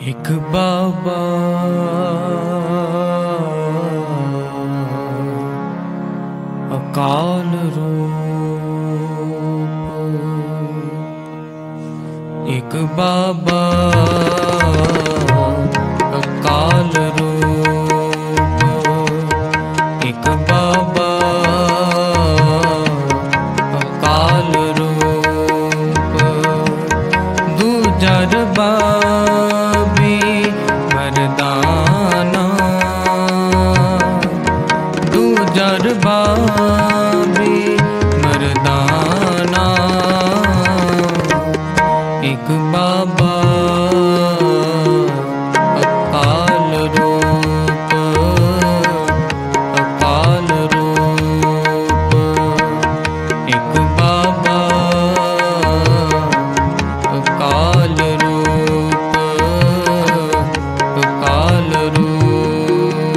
एक बाबा अकाल रूप, एक बाबा अकाल रूप, एक बाबा अकाल रूप। दूजर बाबी मर्दाना, दूजर बाबी मर्दाना। एक बाबा अकाल रूप, अकाल रूप, एक बाबा अकाल रूप, अकाल रूप।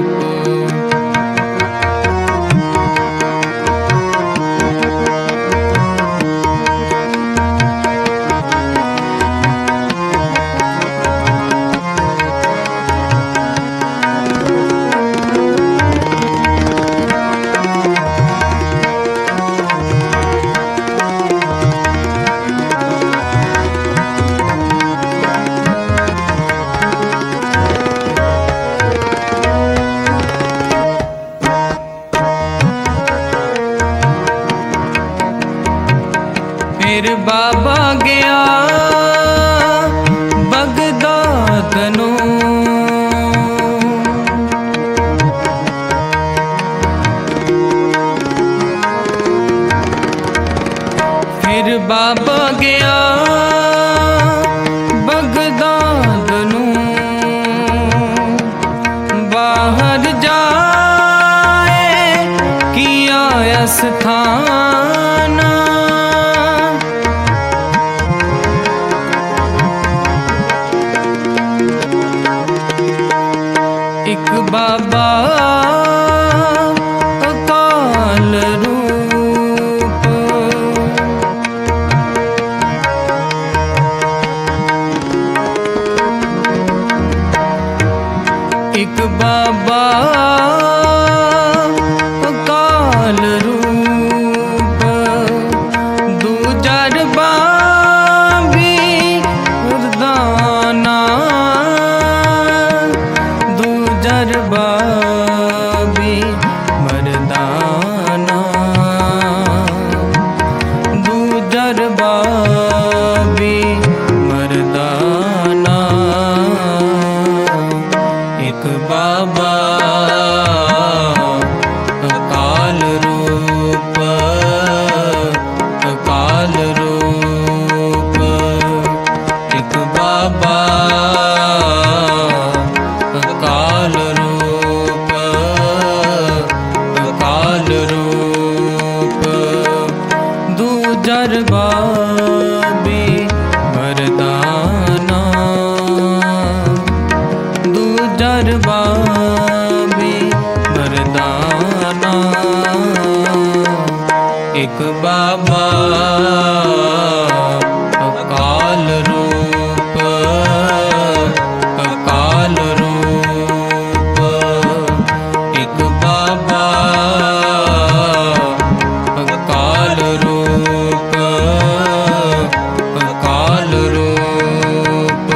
फिर बाबा गया बगदाद नू, फिर बाबा गया बगदाद नू। बाहर जाए किया स्थाना, एक बाबा अकाल रूप, एक बाबा अकाल रूप। दूजर बाबी मर्दाना, दूजर बाबी मर्दाना, दूजर बाबी मर्दाना। एक बाबा अकाल रूप, अकाल रूप, एक बाबा अकाल रूप, अकाल रूप। दूजर बाबी मर्दाना, दूजर बाबी मर्दाना। एक बाबा अकाल रूप, अकाल रूप, एक बाबा अकाल रूप, अकाल रूप।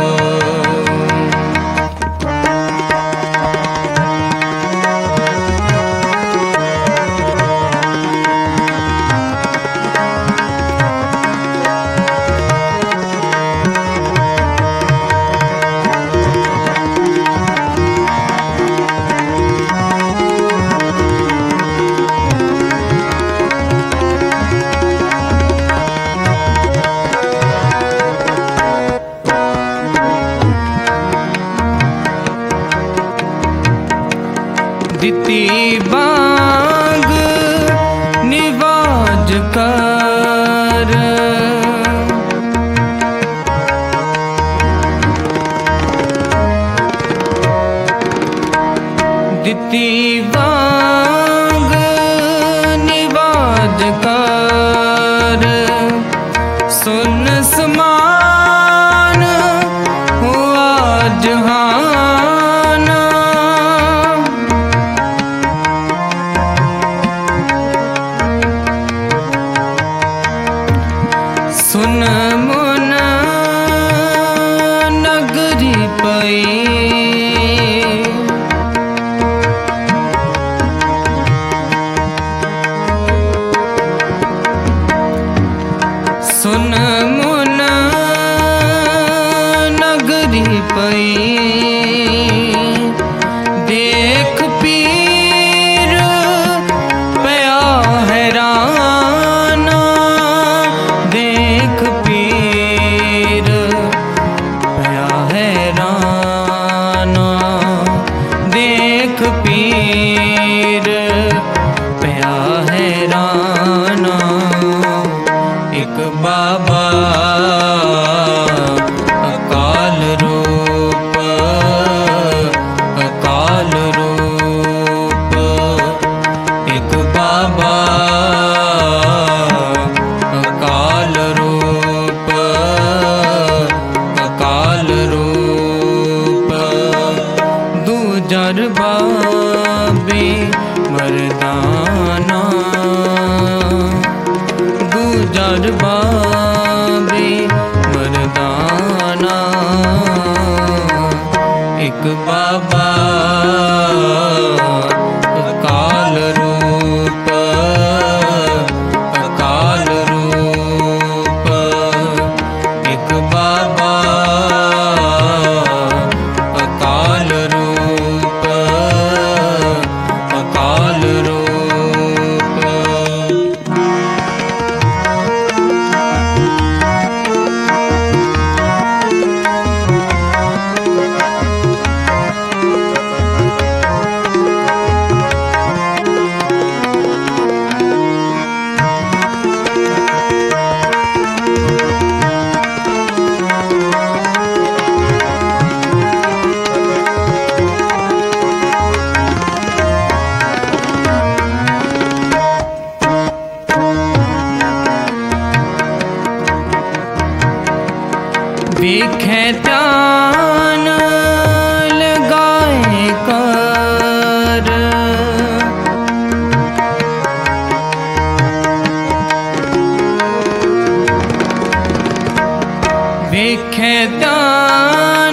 दिती बांग निवाज कर, दिती बांग निवाज कर। सुन समान हो आज सुन मुन नगरी पई सुन मुन नगरी पई देख पीर पया हैरान देख पीर पया हैरान देख पीर पया हैरान एक बाबा अकाल रूप अकाल रूप एक बाबा अकाल रूप अकाल रूप दूजर बाबे मर्दाना दूजर बाबे मर्दाना एक बाबा अकाल रूप अकाल रूप एक बाबा अकाल रूप अकाल रूप देखे ध्यान लगाए कर देखे ध्यान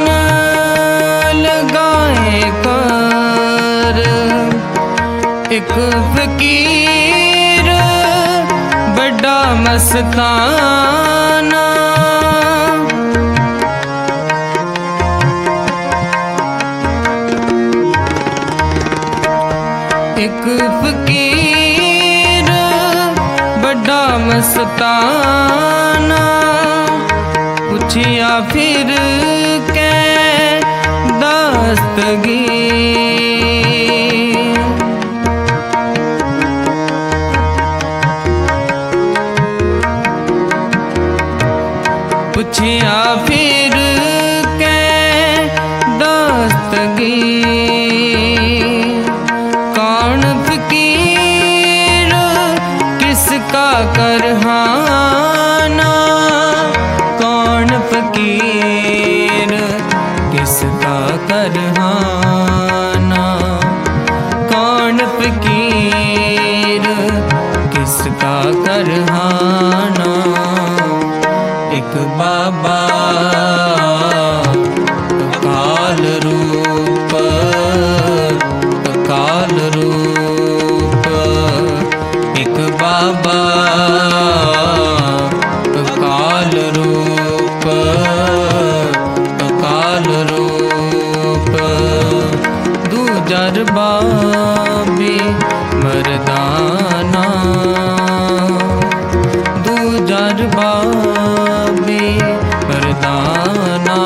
लगाए कर एक फकीर बड़ा मस्ताना एक फकीर बड़ा मस्ताना पूछिया फिर के दस्तगीर पूछिया फिर के दस्तगीर कौन फकीर किसका करहाना कौन फकीर किसका करहाना कौन फकीर किसका करहाना एक बाबा अकाल रूप अकाल रूप एक बाबा अकाल रूप अकाल रूप दूजर बाबे मर्दाना दूजर बाबे मर्दाना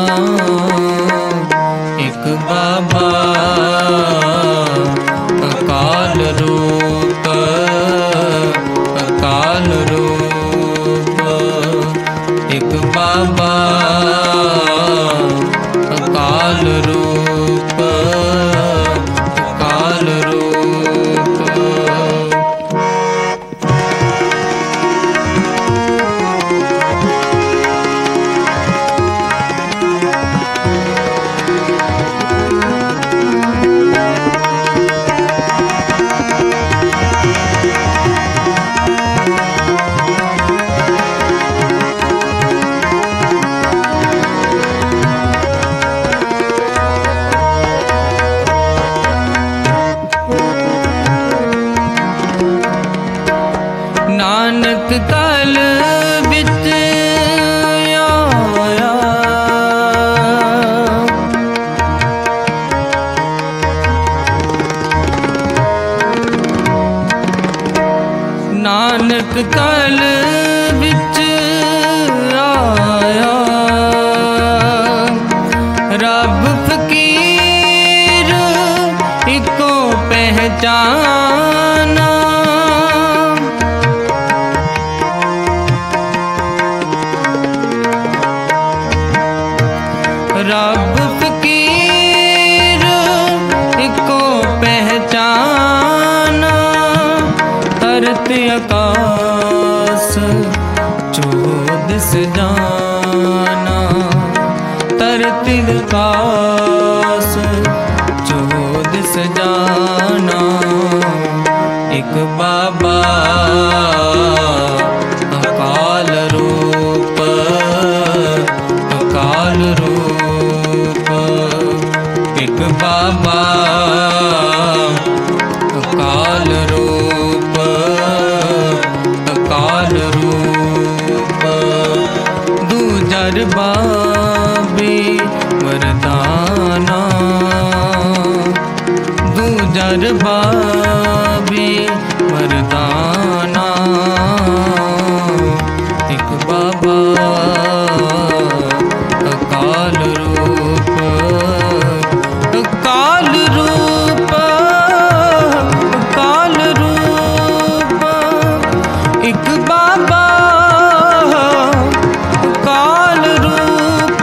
एक बाबा अकाल रूप अकाल रूप एक बाबा अकाल रूप अकाल रूप पहचाना। रब फकीर को पहचाना, धरती आकाश चौदिस जाना, धरती आकाश चौदिस जाना। एक बाबा अकाल रूप, अकाल रूप। एक बाबा अकाल रूप, अकाल रूप। दूजर बाबे वरदाना, दूजर बाबे वरदाना। एक बाबा अकाल रूप, अकाल रूप, अकाल रूप। एक बाबा अकाल रूप,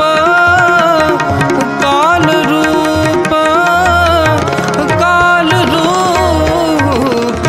अकाल रूप, अकाल रूप।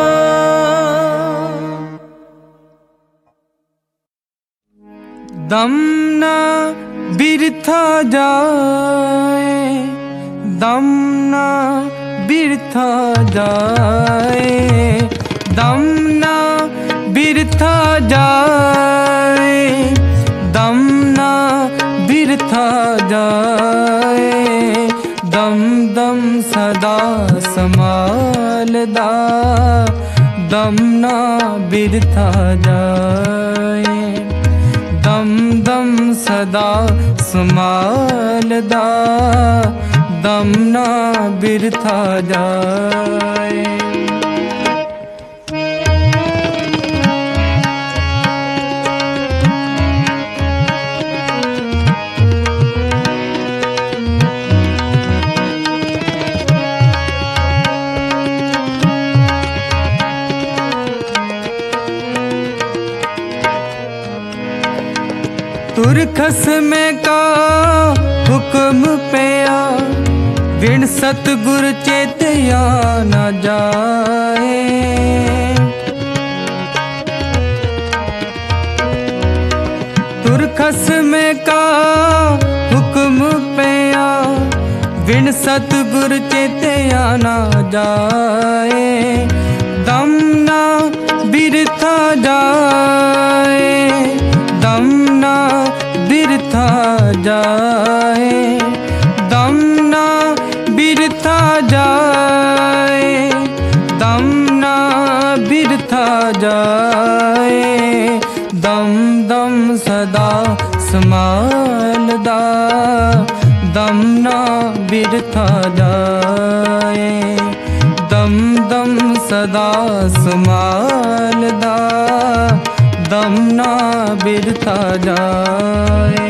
दम न बिरथा जाए, दम न बिरथा जाए, दम न बिरथा जाए, दम न बिरथा जाए। दम दम सदा संभालदा, दम न बिरथा जाए। दम दम सदा संभालदा, दम ना बिरथा जाए। तुरखस में का हुक्म पिया, बिन सतगुर चेतिया न जाए। तुरखस में का हुक्म पिया, बिन सतगुर चेतिया न जाए। दम ना बिरथा जाए, दम ना बिरथा जाए, दम ना बिरथा जाए, दम ना बिरथा जाए। दम दम सदा संभालदा, दम ना बिरथा जाए। दम दम सदा संभालदा, दम ना बिरथा जाए।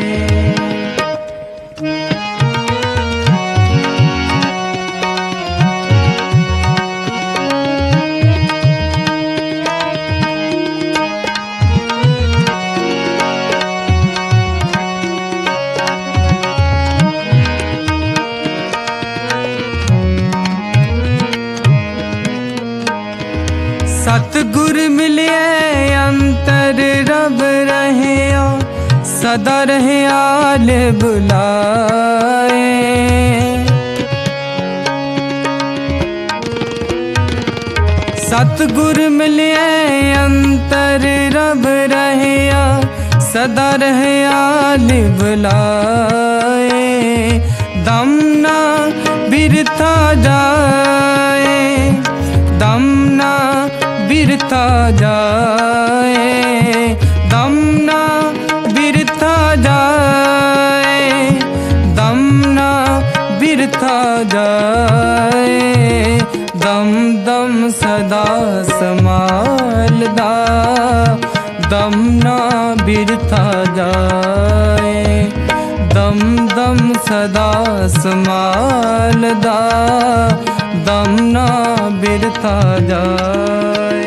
सतगुर मिले अंतर रब रहे, सदा रहे आल बुलाए। सतगुर मिले अंतर रब रहे, सदा रहे आल बुलाए। दम ना बिरथा जाए, दम ना बिरथा जाए, दम ना बिरथा जाए, दम ना बिरथा जाए। दम दम सदा संभालदा, दम ना बिरथा जाए। दम दम सदा संभालदा, दम ना बिरथा जाए।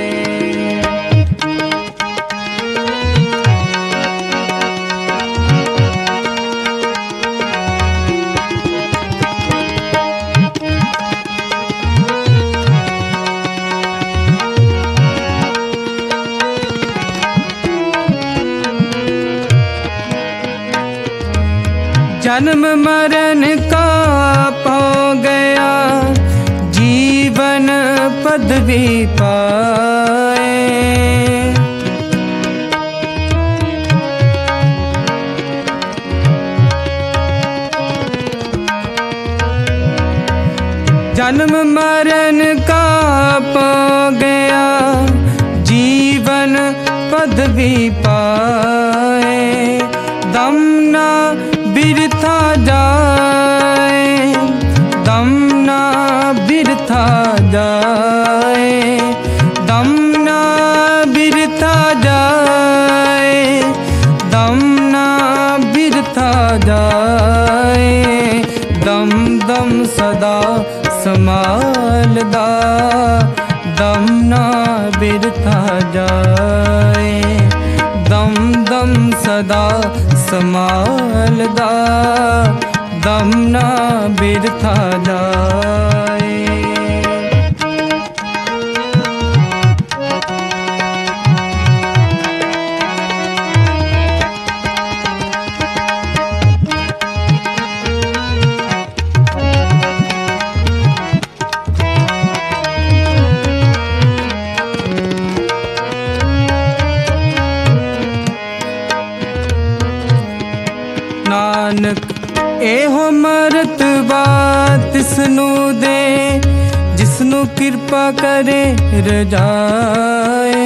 जन्म मरण का पा गया, जीवन पदवी पाए। जन्म मरण का पा गया, जीवन पदवी पाए। दम ना बिरथा जाए, दम ना बिरथा जाए, दम ना बिरथा जाए, दम ना बिरथा जाए। दम दम सदा संभालदा, दम ना बिरथा जाए। दम दम सदा संभालदा, दम ना बिरथा जाए। नानक एहो मरतबा तिसनू दे, जिसनू कृपा करे रजाए।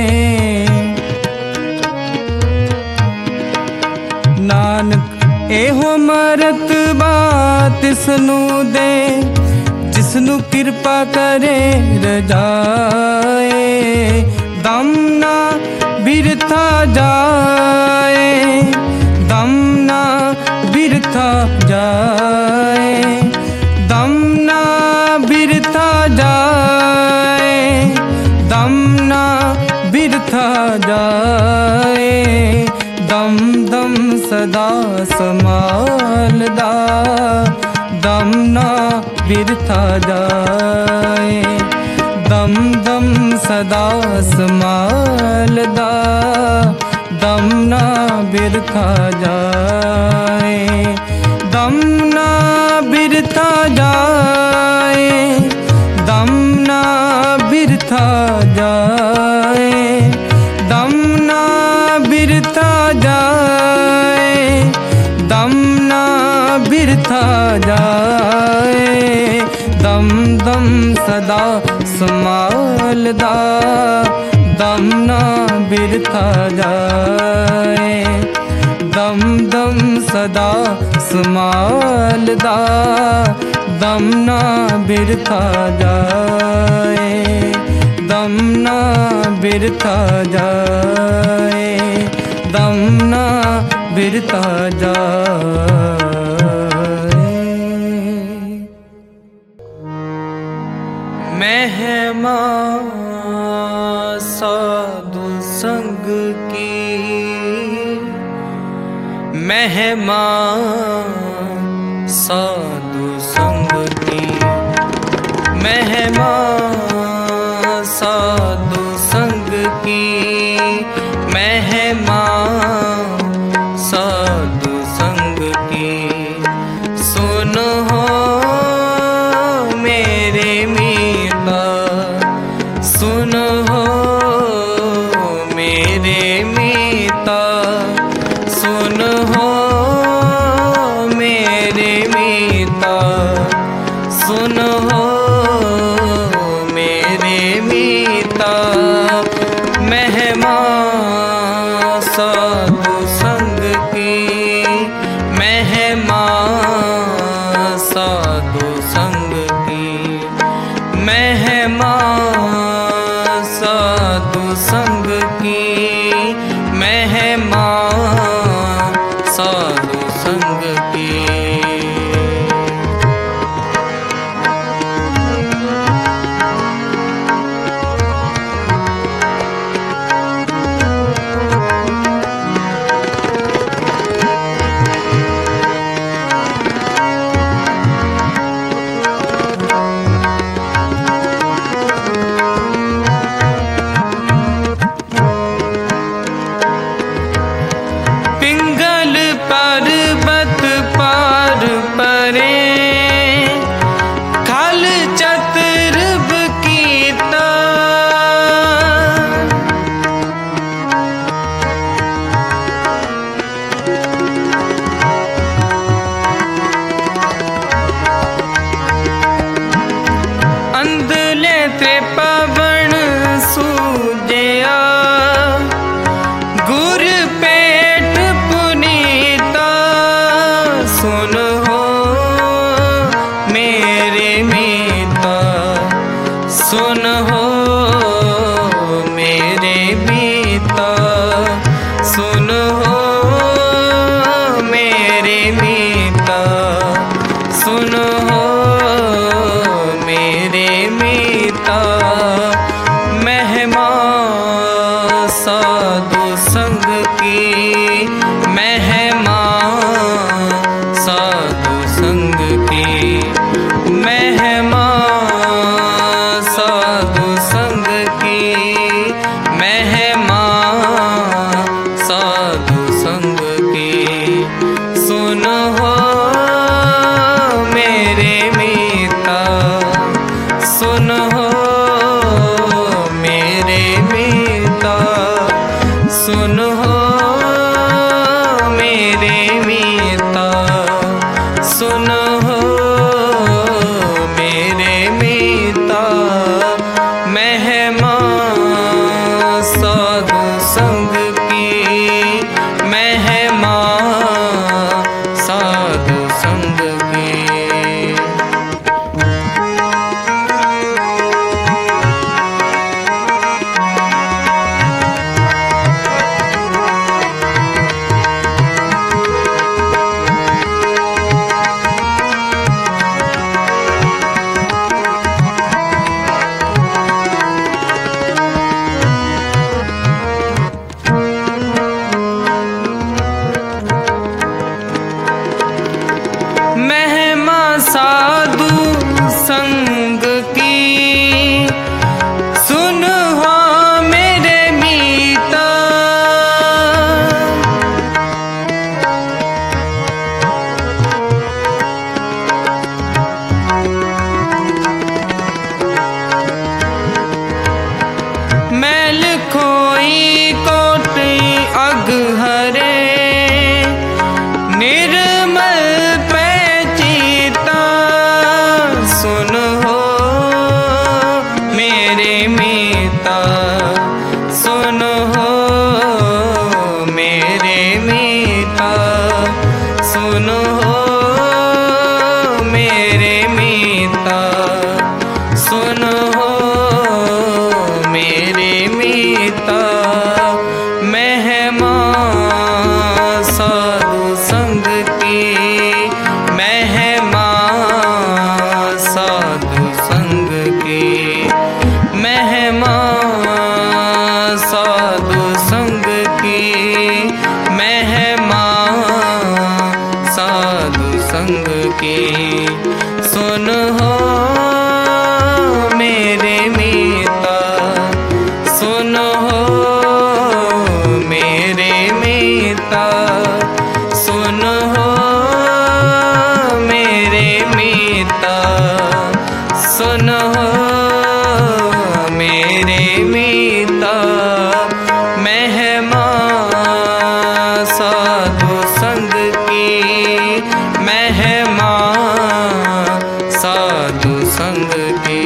नानक एहो मरतबा तिसनू दे, जिसनू कृपा करे रजाए। दम ना बिरथा जाए, दम ना बिरथा जाए, दम ना बिरथा जाए, दम ना बिरथा जाए। दम दम सदा संभालदा, दम ना बिरथा जाए। दम दम सदा संभालदा, दम ना बिरथा जाए। दम ना बिरथा जाए, दम ना बिरथा जाए, दम ना बिरथा जाए, दम ना बिरथा जाए। दम दम सदा संभालदा, दम ना बिरथा जाए। दम दम सदा संभालदा, दम ना बिरथा जाए। दम ना बिरथा जाए, दम ना बिरथा जाए। महिमा साधु संग की, महिमा साधु संग की, महिमा साधु संग की, महिमा साधु संग की। सुनो मेरे मीता, सुनो मेरे मीता, सुनो मेरे मीता, सुनो मेरे मीता। महिमा साधु संग की, महिमा साधु संग की, महिमा साधु संग की, महिमा पर्वत पार परे खल चतुर्भ कीता। अंधले त्रिपवन सूजया गुर पेट पुनीता। सुन हो मेरे मीता, सुन हो मेरे मीता, सुन हो मेरे मीता, सुन हो मेरे मीता। महिमा साधु संग की, महिमा साधु संग की, महिमा साधु संग की, महिमा साधु संग की। सुन हो मेरे मीता, सुन हो मेरे मीता, सुन हो मेरे मीता, सुन हो मेरे मीता। महिमा साधु संग की, महिमा साधु संग की। महिमा साधु संग की, सुन हो मेरे मीता। मैल खोई कोटि अघहरे निर्मल पैचीता। सुन हो मेरे मीता, सुन हो मेरे मीता, सुन हो मेरे मीता, सुन हो मेरे मीता। महिमा साधु संग की, महिमा साधु संग की, महिमा साधु संग की, महिमा साधु संग की। सुन हो मेरे मीता, सुन हो मेरे मीता, सुन हो मेरे मीता, सुन हो मेरे मीता। महिमा साधु संग की, महिमा साधु संग की।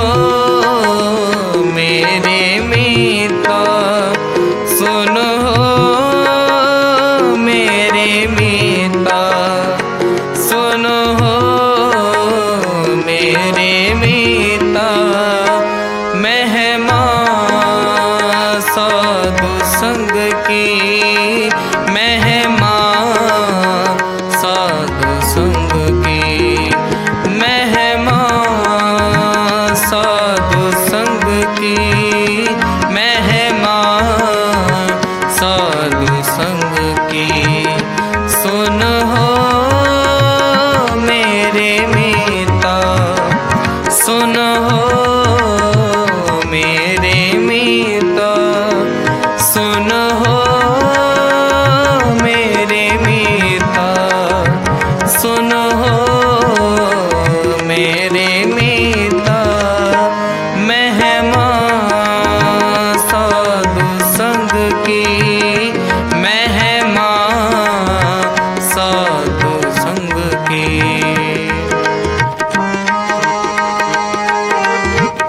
मेरे मीता, सुनो मेरे मीता, सुनो मेरे मीता। महिमा साधु संग की, महिमा साधु संग की, महिमा साधु संग की, महिमा साधु संग की। सुनो मेरे मीता, सुनो मेरे मीता, सुनो मेरे मीता, सुनो मेरे मीता। महिमा साधु संग की, महिमा साधु संग की।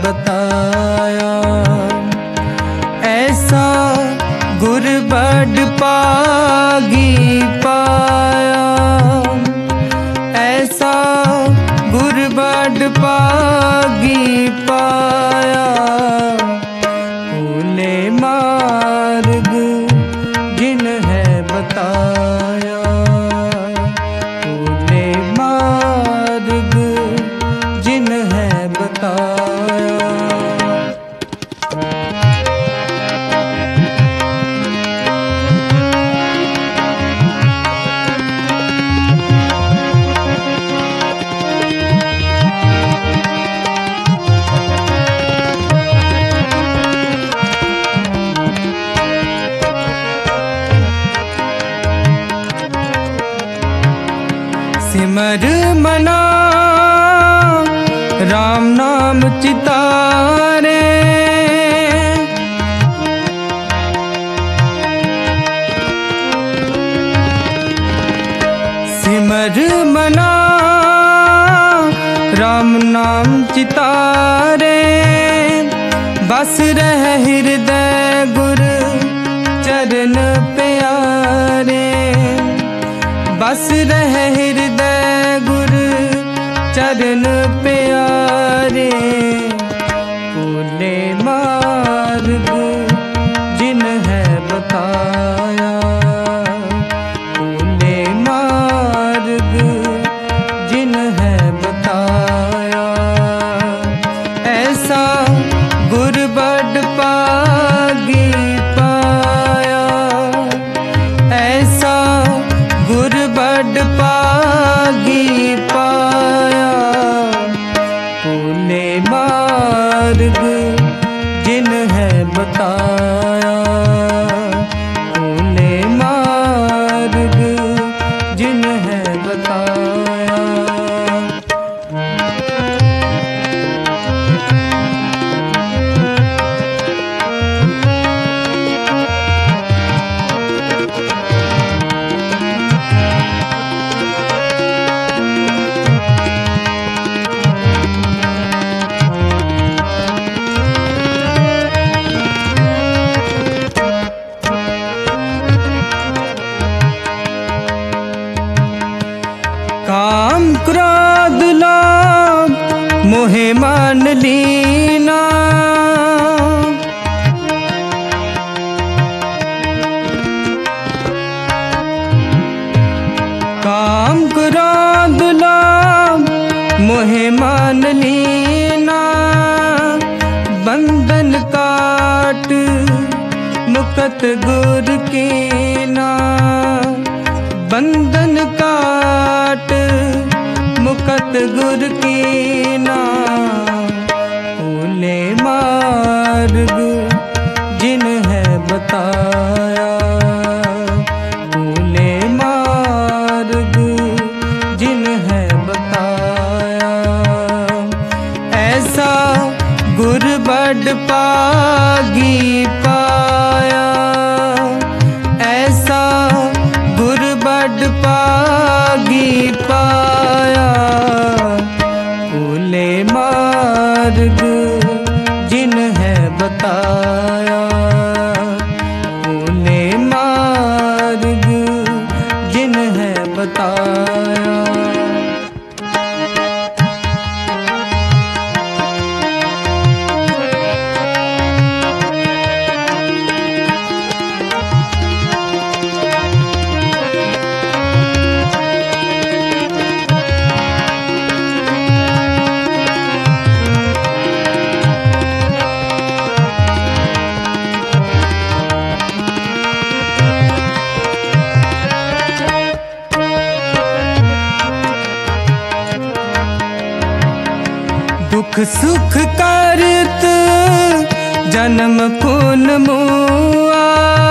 बताया। ऐसा गुर बड़ पागी पाया, ऐसा गुर बड़ पागी पाया। भूले मार्ग जिन है बताया, भूले मार्ग जिन है बताया। सिमर मना राम नाम चितारे, सिमर मना राम नाम चितारे। बस रह हृदय गुर चरण प्यारे, बस रह हृदय गुर चरण प्यारे। भूले मार्ग जिन है बताया, भूले मार्ग जिन है बताया। ऐसा गुर बड़ पागी पाया, ऐसा गुर बड़ पागी पाया। भूले मार्ग जिन है बताया, भूले मार्ग जिन है बताया। काम क्रोध लोभ मोहे मान लीना, काम क्रोध लोभ मोहे मान लीना। बंधन काट मुकत गुर के ना, बंधन काट मुकत गुर की ना। भूले मार्ग जिन है बताया, भूले मार्ग जिन है बताया। ऐसा गुर बड़ पागी पाया, ऐसा गुर बड़ पागी पाया। भूले मार्ग जिन है बताया, भूले मार्ग जिन है बताया। दुख सुख करत जन्म खून मुआ,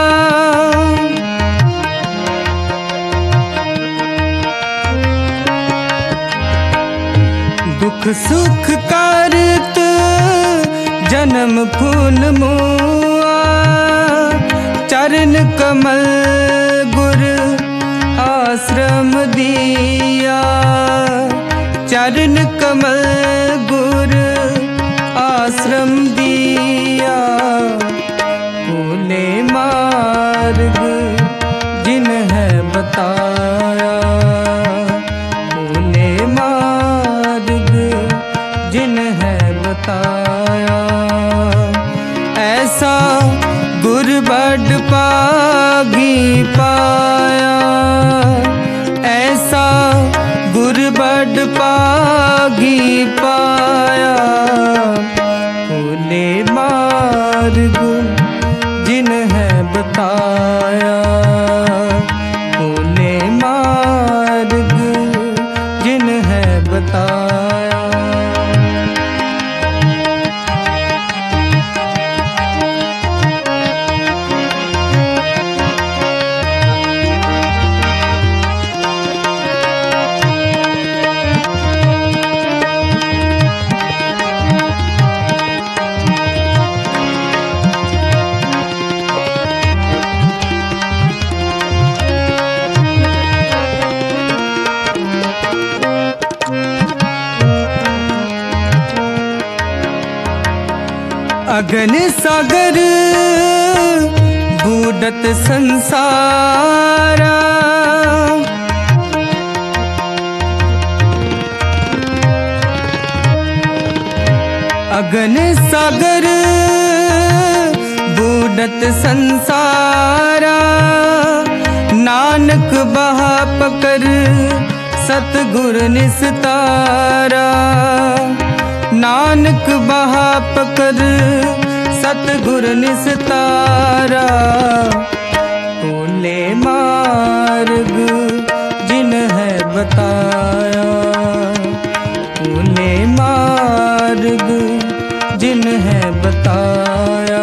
दुख सुख करत जन्म खून मुआ। चरण कमल गुर आश्रम दिया, चरण कमल गुर आश्रम दिया, भूले मार्ग जिन है बताया, भूले मार्ग जिन है बताया। ऐसा गुर बड़ पागी पाया, ऐसा गुर बड़ पागी पाया, भूले मार्ग जिन है बताया, भूले मार्ग जिन है बताया। अगन सागर बूढ़त संसारा, अगन सागर बूढ़त संसारा, नानक बहा पकर सतगुर निस्तारा, नानक बहा पकर सतगुर निस्तारा, भूले मार्ग जिन है बताया, भूले मार्ग जिन है बताया।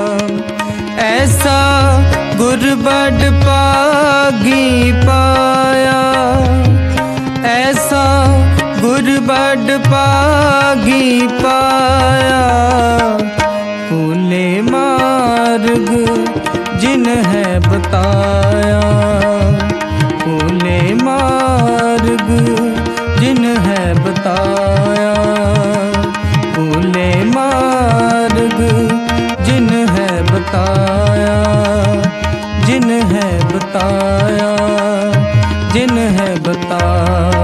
ऐसा गुर बड़ पागी पाया, ऐसा गुर बड़ पागी पाया, भूले मार्ग जिन है बताया, भूले मार्ग जिन है बताया, भूले मार्ग जिन है बताया, जिन है बताया, जिन है बताया।